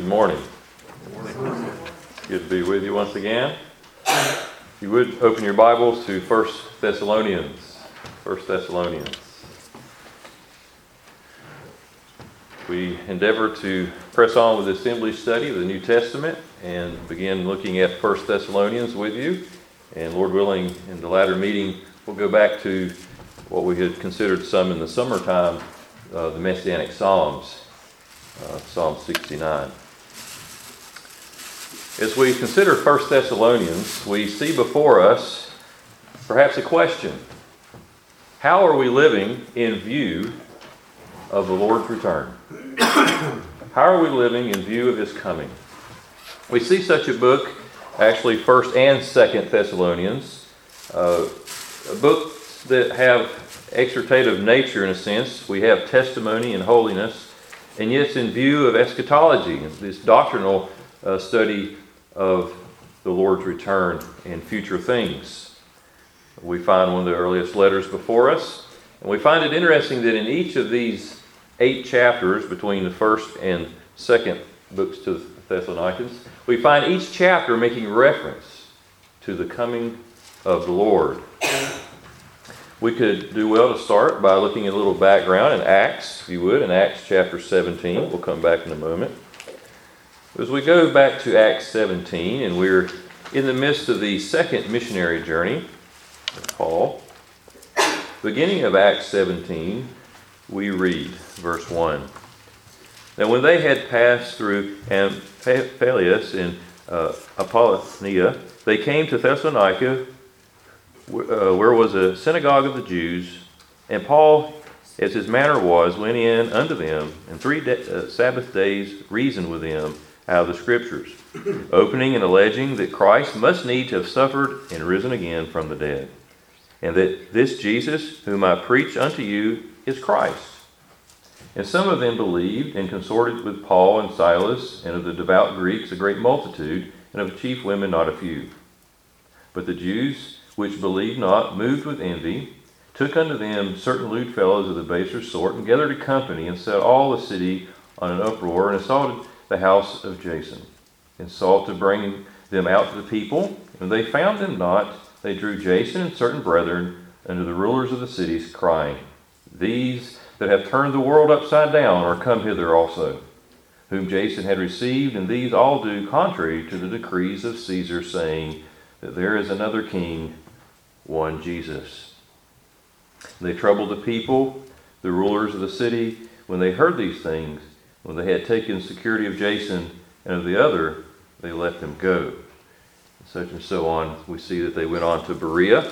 Good morning. Good to be with you once again. If you would open your Bibles to 1 Thessalonians. 1 Thessalonians. We endeavor to press on with the assembly study of the New Testament and begin looking at 1 Thessalonians with you. And Lord willing, in the latter meeting, we'll go back to what we had considered some in the summertime, the Messianic Psalms, Psalm 69. As we consider 1 Thessalonians, we see before us perhaps a question. How are we living in view of the Lord's return? How are we living in view of His coming? We see such a book, actually 1 and 2 Thessalonians, books that have exhortative nature in a sense. We have testimony and holiness, and yet it's in view of eschatology, this doctrinal study of the Lord's return and future things. We find one of the earliest letters before us, and we find it interesting that in each of these 8 chapters between the first and second books to the Thessalonians, we find each chapter making reference to the coming of the Lord. We could do well to start by looking at a little background in Acts, if you would, in Acts chapter 17. We'll come back in a moment. As we go back to Acts 17, and we're in the midst of the second missionary journey of Paul, beginning of Acts 17, we read verse 1. Now when they had passed through Amphipolis and Apollonia, they came to Thessalonica, where was a synagogue of the Jews, and Paul, as his manner was, went in unto them, and 3 Sabbath days reasoned with them out of the Scriptures, opening and alleging that Christ must needs have suffered and risen again from the dead, and that this Jesus, whom I preach unto you, is Christ. And some of them believed, and consorted with Paul and Silas, and of the devout Greeks a great multitude, and of chief women not a few. But the Jews, which believed not, moved with envy, took unto them certain lewd fellows of the baser sort, and gathered a company, and set all the city on an uproar, and assaulted the house of Jason, and sought to bring them out to the people. And they found them not. They drew Jason and certain brethren unto the rulers of the cities, crying, These that have turned the world upside down are come hither also, whom Jason had received, and these all do contrary to the decrees of Caesar, saying that there is another king, one Jesus. They troubled the people, the rulers of the city, when they heard these things. When they had taken security of Jason and of the other, they let them go. Such and so on. We see that they went on to Berea.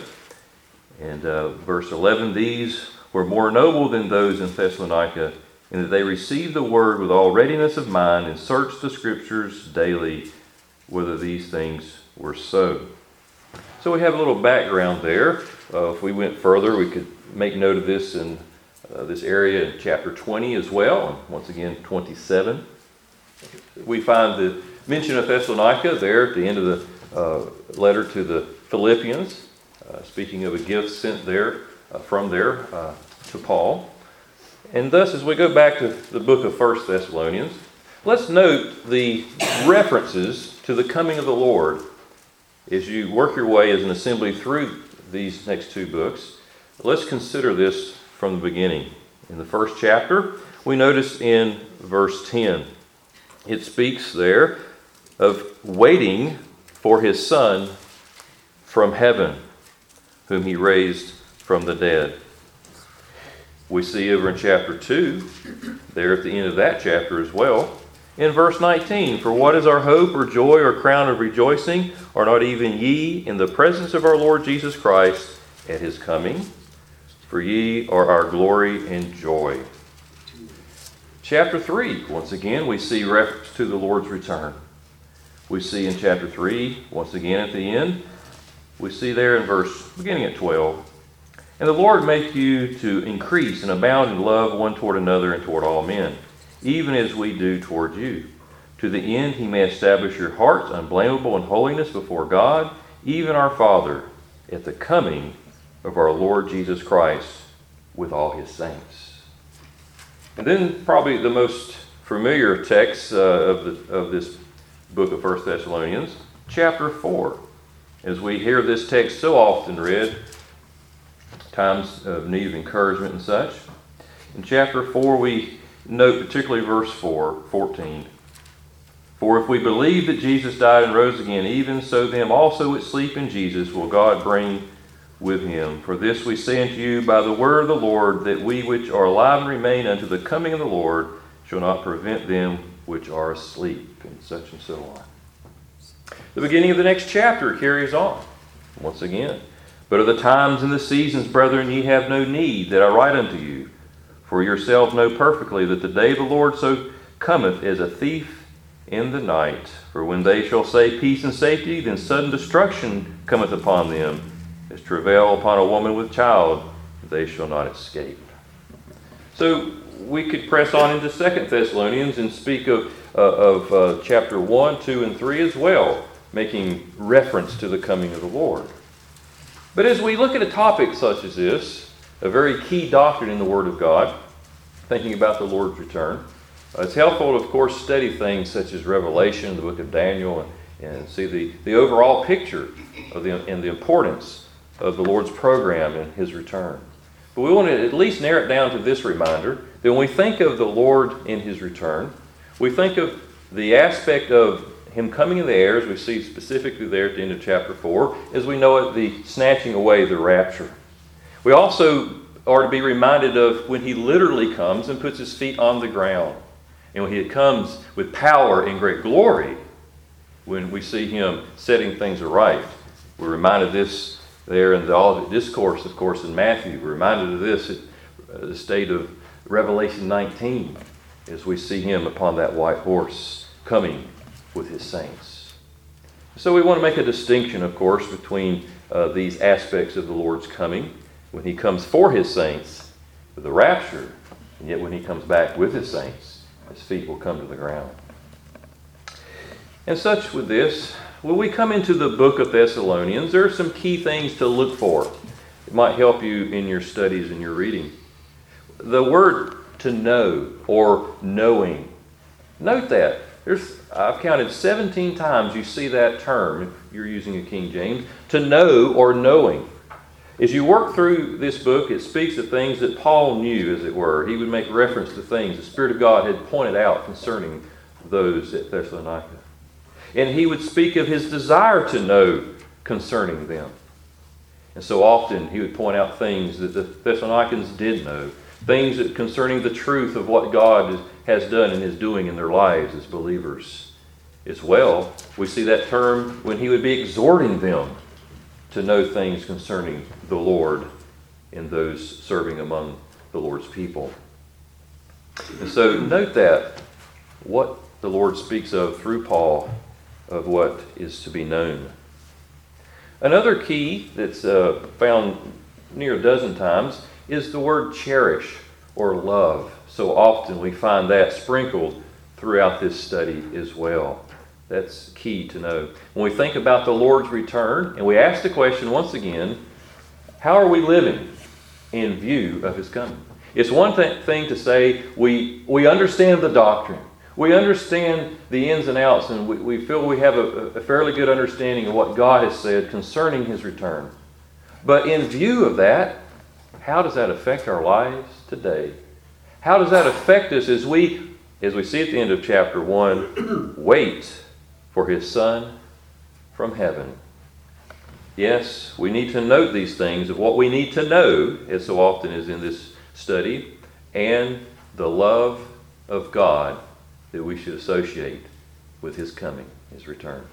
And verse 11, These were more noble than those in Thessalonica, in that they received the word with all readiness of mind, and searched the Scriptures daily, whether these things were so. So we have a little background there. If we went further, we could make note of this in this area in chapter 20 as well, and once again 27. We find the mention of Thessalonica there at the end of the letter to the Philippians, speaking of a gift sent there from there to Paul. And thus, as we go back to the book of 1 Thessalonians, let's note the references to the coming of the Lord as you work your way as an assembly through these next 2 books. Let's consider this from the beginning. In the first chapter, we notice in verse 10, it speaks there of waiting for His Son from heaven, whom He raised from the dead. We see over in chapter 2, there at the end of that chapter as well, in verse 19, For what is our hope or joy or crown of rejoicing? Are not even ye in the presence of our Lord Jesus Christ at His coming? For ye are our glory and joy. Chapter 3, once again, we see reference to the Lord's return. We see in chapter 3, once again at the end, we see there in verse, beginning at 12, And the Lord make you to increase and abound in love one toward another and toward all men, even as we do toward you, to the end He may establish your hearts unblameable in holiness before God, even our Father, at the coming of our Lord Jesus Christ with all His saints. And then probably the most familiar text of this book of 1 Thessalonians, chapter 4. As we hear this text so often read, times of need of encouragement and such. In chapter 4, we note particularly verse 14. For if we believe that Jesus died and rose again, even so them also which sleep in Jesus will God bring with him. For this we say unto you by the word of the Lord, that we which are alive and remain unto the coming of the Lord shall not prevent them which are asleep, and such and so on. The beginning of the next chapter carries on, once again. But of the times and the seasons, brethren, ye have no need that I write unto you. For yourselves know perfectly that the day of the Lord so cometh as a thief in the night. For when they shall say peace and safety, then sudden destruction cometh upon them, as travail upon a woman with child, they shall not escape. So we could press on into 2 Thessalonians and speak of chapter 1, 2, and 3 as well, making reference to the coming of the Lord. But as we look at a topic such as this, a very key doctrine in the Word of God, thinking about the Lord's return, it's helpful to, of course, study things such as Revelation, the book of Daniel, and see the overall picture of and the importance of the Lord's program and His return. But we want to at least narrow it down to this reminder that when we think of the Lord in His return, we think of the aspect of Him coming in the air, as we see specifically there at the end of chapter 4, as we know it, the snatching away, the rapture. We also are to be reminded of when He literally comes and puts His feet on the ground. And when He comes with power and great glory, when we see Him setting things aright. We're reminded of this there in the Olivet Discourse, of course, in Matthew. We're reminded of this at the state of Revelation 19, as we see Him upon that white horse coming with His saints. So we want to make a distinction, of course, between these aspects of the Lord's coming, when He comes for His saints, with the rapture, and yet when He comes back with His saints, His feet will come to the ground. And such with this, when we come into the book of Thessalonians, there are some key things to look for. It might help you in your studies and your reading. The word to know or knowing. Note that. I've counted 17 times you see that term, if you're using a King James, to know or knowing. As you work through this book, it speaks of things that Paul knew, as it were. He would make reference to things the Spirit of God had pointed out concerning those at Thessalonica. And he would speak of his desire to know concerning them. And so often he would point out things that the Thessalonians did know, things that concerning the truth of what God has done and is doing in their lives as believers. As well, we see that term when he would be exhorting them to know things concerning the Lord and those serving among the Lord's people. And so note that what the Lord speaks of through Paul of what is to be known. Another key that's found near a dozen times is the word cherish or love. So often we find that sprinkled throughout this study as well. That's key to know. When we think about the Lord's return, and we ask the question once again, how are we living in view of His coming? It's one thing to say we understand the doctrine. We understand the ins and outs, and we feel we have a fairly good understanding of what God has said concerning His return. But in view of that, how does that affect our lives today? How does that affect us as we see at the end of chapter 1, wait for His Son from heaven? Yes, we need to note these things of what we need to know, as so often is in this study, and the love of God that we should associate with His coming, His return.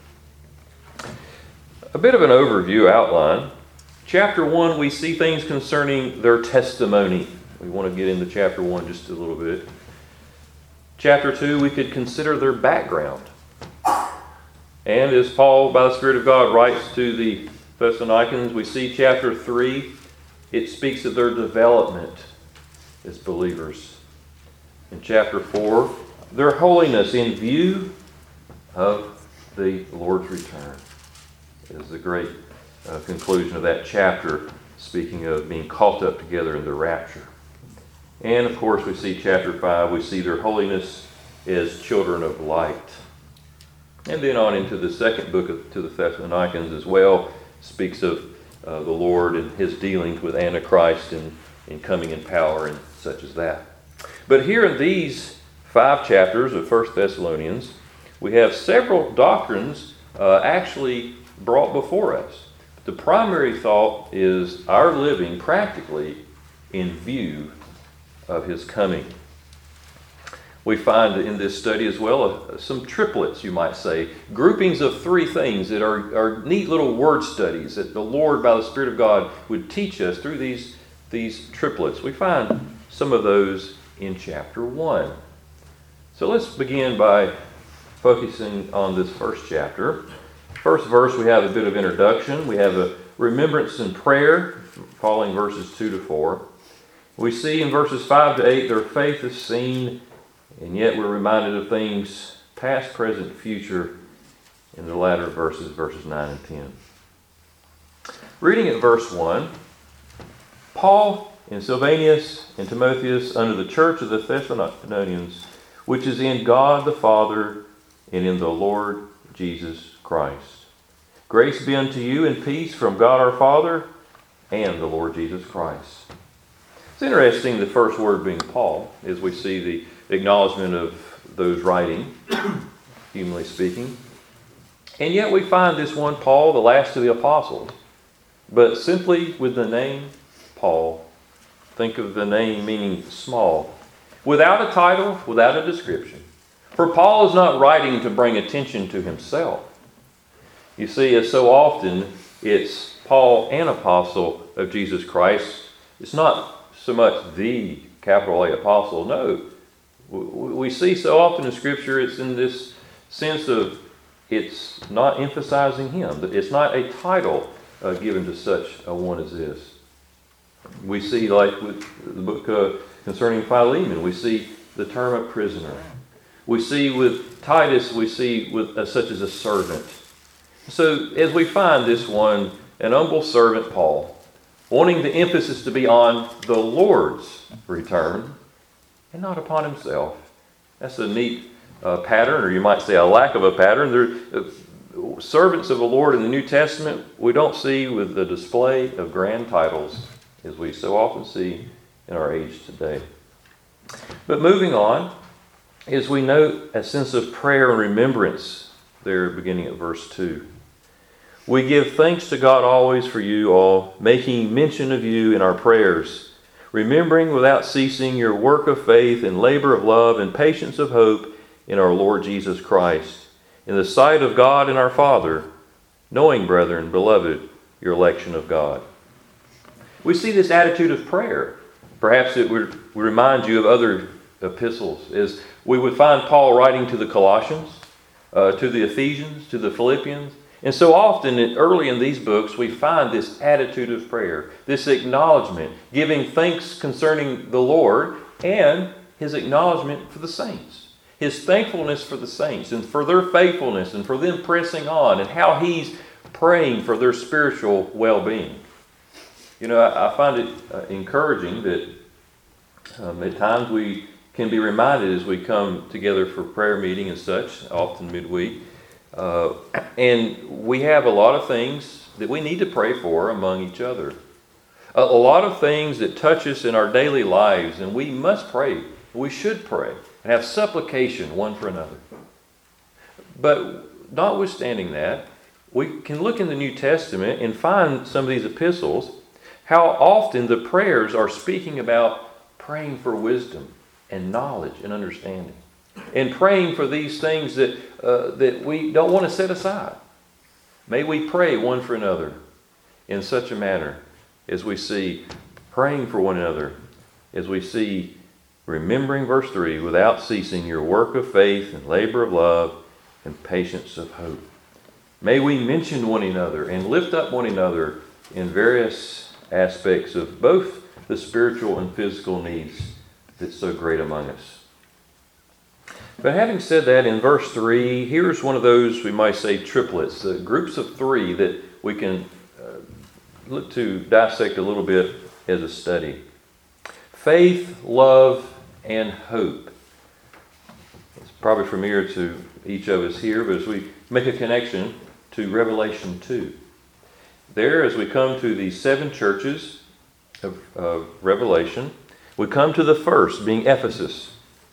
A bit of an overview outline. Chapter 1, we see things concerning their testimony. We want to get into chapter 1 just a little bit. Chapter 2, we could consider their background. And as Paul, by the Spirit of God, writes to the Thessalonians, we see chapter 3, it speaks of their development as believers. In chapter 4, their holiness in view of the Lord's return is the great conclusion of that chapter, speaking of being caught up together in the rapture. And of course, we see chapter 5, we see their holiness as children of light. And then on into the second book to the Thessalonians as well, speaks of the Lord and his dealings with Antichrist and coming in power and such as that. But here in these 5 chapters of 1 Thessalonians, we have several doctrines actually brought before us. The primary thought is our living practically in view of his coming. We find in this study as well some triplets, you might say, groupings of 3 things that are neat little word studies that the Lord, by the Spirit of God, would teach us through these triplets. We find some of those in chapter 1. So let's begin by focusing on this first chapter. First verse, we have a bit of introduction. We have a remembrance and prayer, following verses 2 to 4. We see in verses 5 to 8, their faith is seen, and yet we're reminded of things past, present, future in the latter verses 9 and 10. Reading at verse 1, Paul and Silvanus and Timotheus unto the church of the Thessalonians, which is in God the Father and in the Lord Jesus Christ. Grace be unto you and peace from God our Father and the Lord Jesus Christ. It's interesting, the first word being Paul, as we see the acknowledgement of those writing, humanly speaking. And yet we find this one Paul, the last of the apostles, but simply with the name Paul. Think of the name meaning small, without a title, without a description. For Paul is not writing to bring attention to himself. You see, as so often, it's Paul, an apostle of Jesus Christ. It's not so much the capital A apostle. No. We see so often in Scripture, it's in this sense of it's not emphasizing him. It's not a title given to such a one as this. We see, like with the book concerning Philemon, we see the term of prisoner. We see with Titus, we see with such as a servant. So as we find this one, an humble servant Paul, wanting the emphasis to be on the Lord's return and not upon himself. That's a neat pattern, or you might say a lack of a pattern. Servants of the Lord in the New Testament, we don't see with the display of grand titles as we so often see in our age today. But moving on, as we note a sense of prayer and remembrance there beginning at verse 2. We give thanks to God always for you all, making mention of you in our prayers, remembering without ceasing your work of faith and labor of love and patience of hope in our Lord Jesus Christ, in the sight of God and our Father, knowing, brethren, beloved, your election of God. We see this attitude of prayer. Perhaps it would remind you of other epistles, as we would find Paul writing to the Colossians, to the Ephesians, to the Philippians. And so often, early in these books, we find this attitude of prayer, this acknowledgement, giving thanks concerning the Lord and his acknowledgement for the saints, his thankfulness for the saints and for their faithfulness and for them pressing on, and how he's praying for their spiritual well-being. You know, I find it encouraging that at times we can be reminded as we come together for prayer meeting and such, often midweek, and we have a lot of things that we need to pray for among each other. A lot of things that touch us in our daily lives, and we must pray. We should pray and have supplication one for another. But notwithstanding that, we can look in the New Testament and find some of these epistles, how often the prayers are speaking about praying for wisdom and knowledge and understanding, and praying for these things that we don't want to set aside. May we pray one for another in such a manner as we see praying for one another, as we see remembering verse 3, without ceasing your work of faith and labor of love and patience of hope. May we mention one another and lift up one another in various aspects of both the spiritual and physical needs that's so great among us. But having said that, in verse 3, here's one of those, we might say, triplets, groups of 3 that we can look to dissect a little bit as a study. Faith, love, and hope. Let's probably familiar to each of us here, but as we make a connection to Revelation 2. There, as we come to the 7 churches of Revelation, we come to the first, being Ephesus.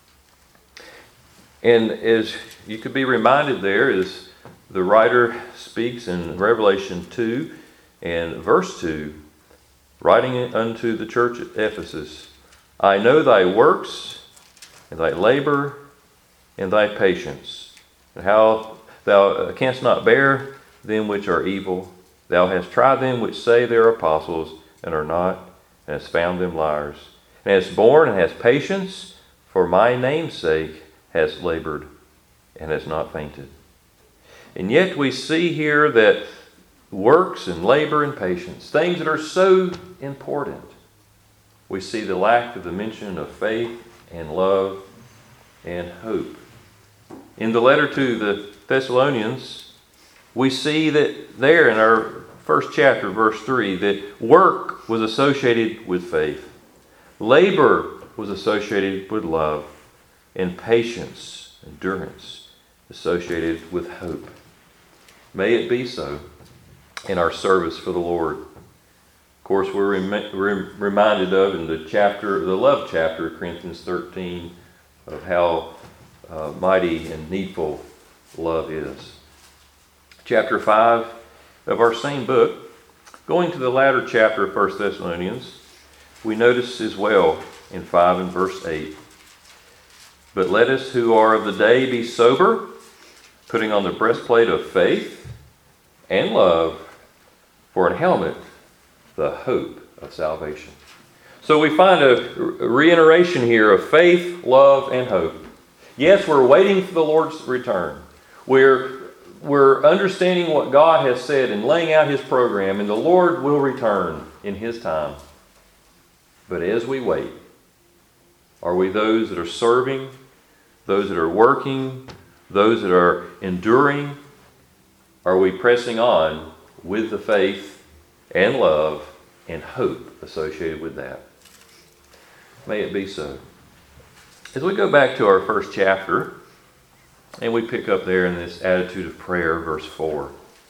And as you could be reminded there, as the writer speaks in Revelation 2 and verse 2, writing it unto the church at Ephesus, I know thy works, and thy labor, and thy patience, and how thou canst not bear them which are evil. Thou hast tried them which say they are apostles, and are not, and hast found them liars. And hast borne, and hast patience, for my name's sake hast labored, and hast not fainted. And yet we see here that works and labor and patience, things that are so important, we see the lack of the mention of faith and love and hope. In the letter to the Thessalonians, we see that there in our first chapter, verse 3, that work was associated with faith, labor was associated with love, and patience, endurance, associated with hope. May it be so in our service for the Lord. Of course, we're reminded of in the love chapter of Corinthians 13, of how mighty and needful love is. Chapter 5 of our same book, going to the latter chapter of 1 Thessalonians, we notice as well in 5 and verse 8, but let us who are of the day be sober, putting on the breastplate of faith and love, for an helmet, the hope of salvation. So we find a reiteration here of faith, love, and hope. Yes, we're waiting for the Lord's return. We're understanding what God has said and laying out His program, and the Lord will return in His time. But as we wait, are we those that are serving, those that are working, those that are enduring? Are we pressing on with the faith and love and hope associated with that? May it be so. As we go back to our first chapter, and we pick up there in this attitude of prayer, verse 4.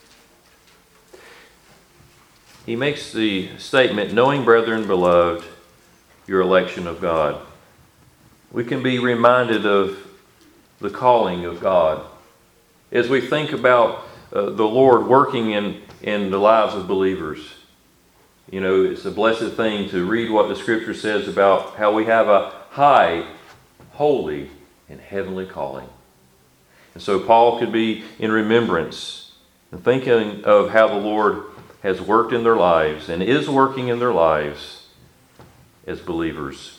He makes the statement, knowing, brethren, beloved, your election of God. We can be reminded of the calling of God. As we think about the Lord working in the lives of believers, you know, it's a blessed thing to read what the Scripture says about how we have a high, holy, and heavenly calling. And so Paul could be in remembrance and thinking of how the Lord has worked in their lives and is working in their lives as believers.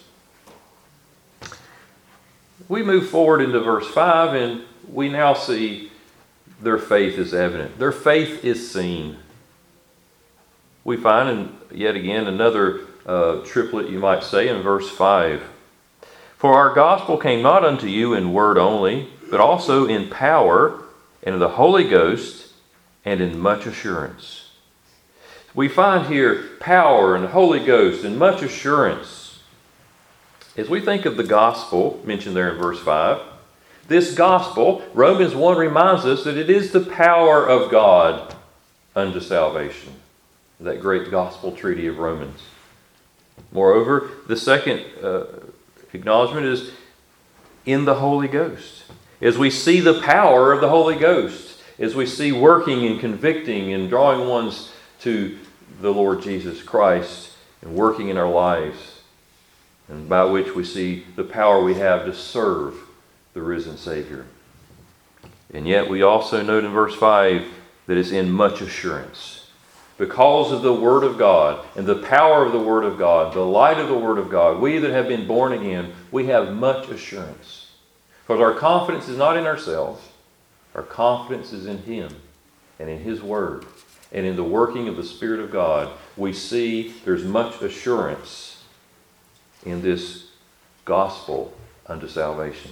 We move forward into verse 5, and we now see their faith is evident. Their faith is seen. We find, and yet again, another triplet, you might say, in verse 5. For our gospel came not unto you in word only, but also in power, and in the Holy Ghost, and in much assurance. We find here power and Holy Ghost and much assurance. As we think of the gospel, mentioned there in verse 5, this gospel, Romans 1 reminds us that it is the power of God unto salvation. That great gospel treaty of Romans. Moreover, the second acknowledgement is in the Holy Ghost. As we see the power of the Holy Ghost, as we see working and convicting and drawing ones to the Lord Jesus Christ and working in our lives, and by which we see the power we have to serve the risen Savior. And yet we also note in verse 5 that it's in much assurance. Because of the Word of God and the power of the Word of God, the light of the Word of God, we that have been born again, we have much assurance. Because our confidence is not in ourselves. Our confidence is in Him and in His Word and in the working of the Spirit of God. We see there's much assurance in this gospel unto salvation.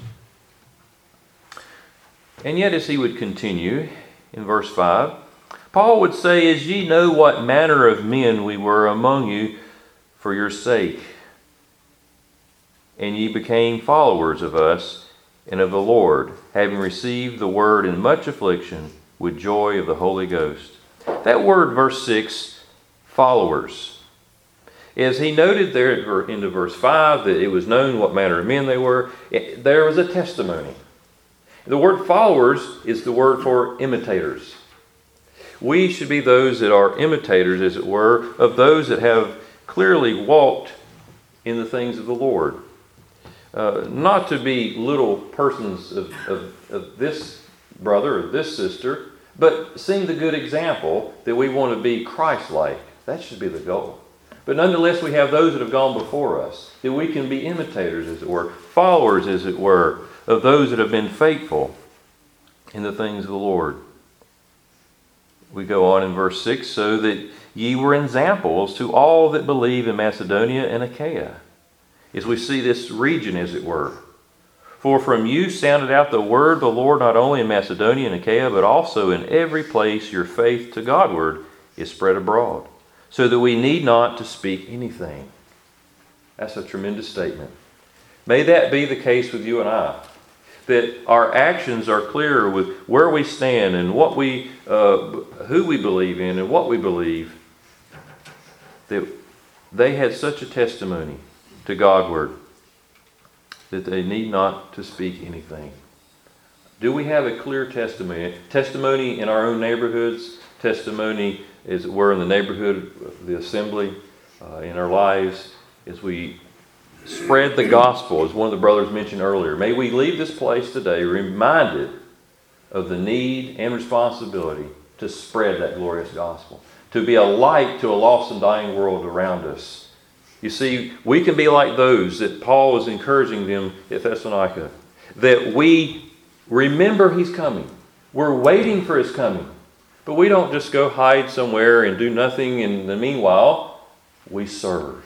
And yet, as he would continue in verse 5, Paul would say, as ye know what manner of men we were among you for your sake, and ye became followers of us, and of the Lord, having received the word in much affliction, with joy of the Holy Ghost. That word, verse 6, followers. As he noted there into verse 5 that it was known what manner of men they were, there was a testimony. The word followers is the word for imitators. We should be those that are imitators, as it were, of those that have clearly walked in the things of the Lord. Not to be little persons of this brother or this sister, but seeing the good example that we want to be Christ-like. That should be the goal. But nonetheless, we have those that have gone before us, that we can be imitators, as it were, followers, as it were, of those that have been faithful in the things of the Lord. We go on in verse 6, so that ye were examples to all that believe in Macedonia and Achaia. As we see this region, as it were. For from you sounded out the word of the Lord not only in Macedonia and Achaia, but also in every place your faith to Godward is spread abroad, so that we need not to speak anything. That's a tremendous statement. May that be the case with you and I, that our actions are clear with where we stand and what we, who we believe in and what we believe. That they had such a testimony to Godward that they need not to speak anything. Do we have a clear testimony? Testimony in our own neighborhoods, testimony, as it were, in the neighborhood of the assembly, in our lives, as we spread the gospel, as one of the brothers mentioned earlier. May we leave this place today reminded of the need and responsibility to spread that glorious gospel, to be a light to a lost and dying world around us. You see, we can be like those that Paul was encouraging them at Thessalonica, that we remember he's coming. We're waiting for his coming. But we don't just go hide somewhere and do nothing in the meanwhile. We serve.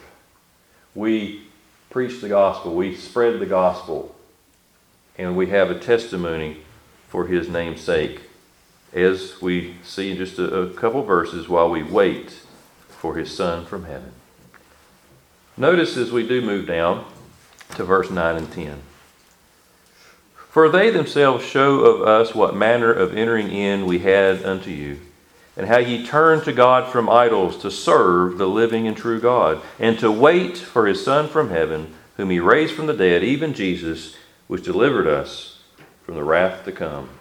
We preach the gospel. We spread the gospel. And we have a testimony for his name's sake, as we see in just a couple verses while we wait for his Son from heaven. Notice as we do move down to verse 9 and 10. For they themselves show of us what manner of entering in we had unto you, and how ye turned to God from idols to serve the living and true God, and to wait for his Son from heaven, whom he raised from the dead, even Jesus, which delivered us from the wrath to come.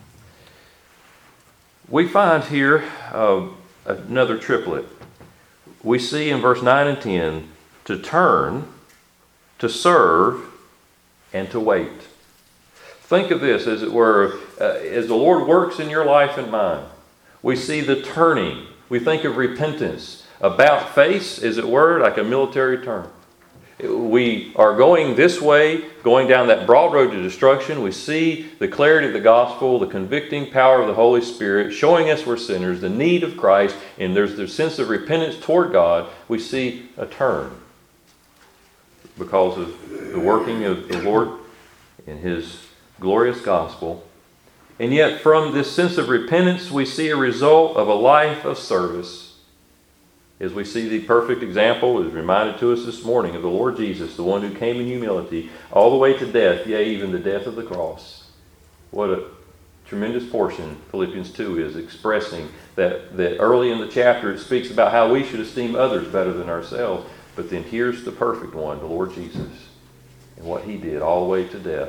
We find here another triplet. We see in verse 9 and 10, to turn, to serve, and to wait. Think of this, as it were, as the Lord works in your life and mine. We see the turning. We think of repentance. About face, as it were, like a military term. We are going this way, going down that broad road to destruction. We see the clarity of the gospel, the convicting power of the Holy Spirit, showing us we're sinners, the need of Christ, and there's the sense of repentance toward God. We see a turn because of the working of the Lord in his glorious gospel. And yet from this sense of repentance, we see a result of a life of service. As we see the perfect example is reminded to us this morning of the Lord Jesus, the one who came in humility all the way to death, yea, even the death of the cross. What a tremendous portion Philippians 2 is expressing, that early in the chapter it speaks about how we should esteem others better than ourselves. But then here's the perfect one, the Lord Jesus, and what he did all the way to death.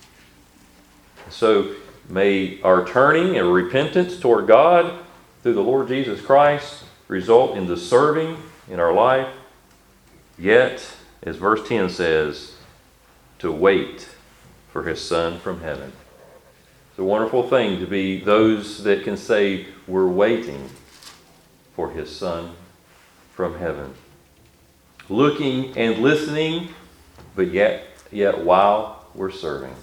So may our turning and repentance toward God through the Lord Jesus Christ result in the serving in our life, yet, as verse 10 says, to wait for his Son from heaven. It's a wonderful thing to be those that can say we're waiting for his Son from heaven. Looking and listening, but yet while we're serving.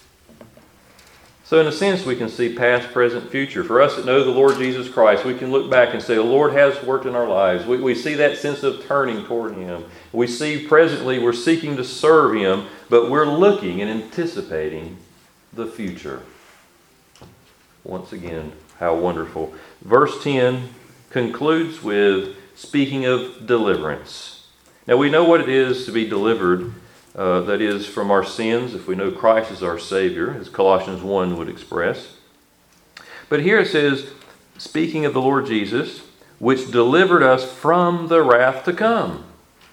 So in a sense, we can see past, present, future. For us that know the Lord Jesus Christ, we can look back and say, the Lord has worked in our lives. We see that sense of turning toward him. We see presently we're seeking to serve him, but we're looking and anticipating the future. Once again, how wonderful. Verse 10 concludes with speaking of deliverance. Now we know what it is to be delivered that is, from our sins, if we know Christ is our Savior, as Colossians 1 would express. But here it says, speaking of the Lord Jesus, which delivered us from the wrath to come.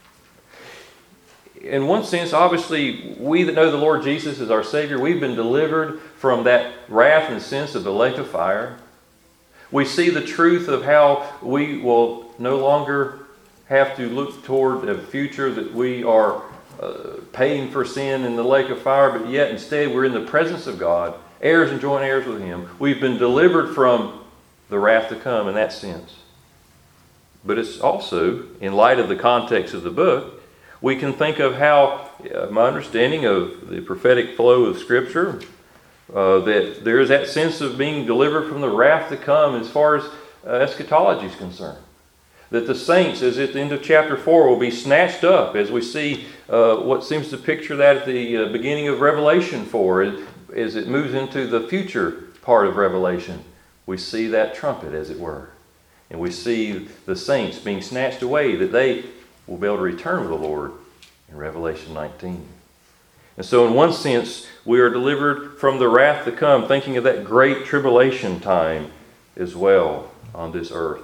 In one sense, obviously, we that know the Lord Jesus as our Savior, we've been delivered from that wrath and sense of the lake of fire. We see the truth of how we will no longer have to look toward a future that we are paying for sin in the lake of fire, but yet instead we're in the presence of God, heirs and joint heirs with Him. We've been delivered from the wrath to come in that sense. But it's also, in light of the context of the book, we can think of how, my understanding of the prophetic flow of Scripture, that there is that sense of being delivered from the wrath to come as far as eschatology is concerned. That the saints, as at the end of chapter 4, will be snatched up, as we see what seems to picture that at the beginning of Revelation 4, as it moves into the future part of Revelation. We see that trumpet, as it were. And we see the saints being snatched away, that they will be able to return with the Lord in Revelation 19. And so in one sense, we are delivered from the wrath to come, thinking of that great tribulation time as well on this earth.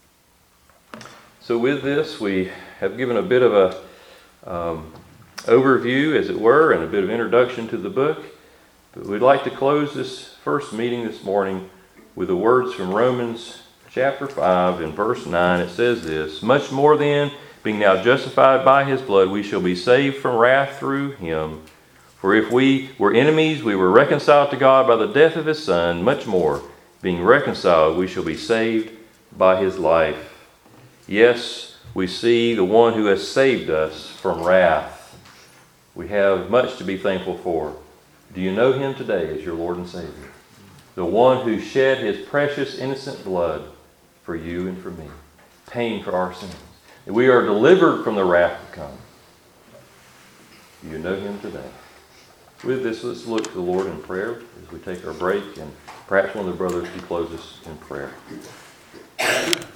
So with this, we have given a bit of a overview, as it were, and a bit of introduction to the book. But we'd like to close this first meeting this morning with the words from Romans chapter 5 and verse 9. It says this, "Much more then, being now justified by His blood, we shall be saved from wrath through Him. For if we were enemies, we were reconciled to God by the death of His Son. Much more, being reconciled, we shall be saved by His life." Yes, we see the one who has saved us from wrath. We have much to be thankful for. Do you know Him today as your Lord and Savior? The one who shed His precious innocent blood for you and for me, paying for our sins. We are delivered from the wrath to come. Do you know Him today? With this, let's look to the Lord in prayer as we take our break, and perhaps one of the brothers can close us in prayer.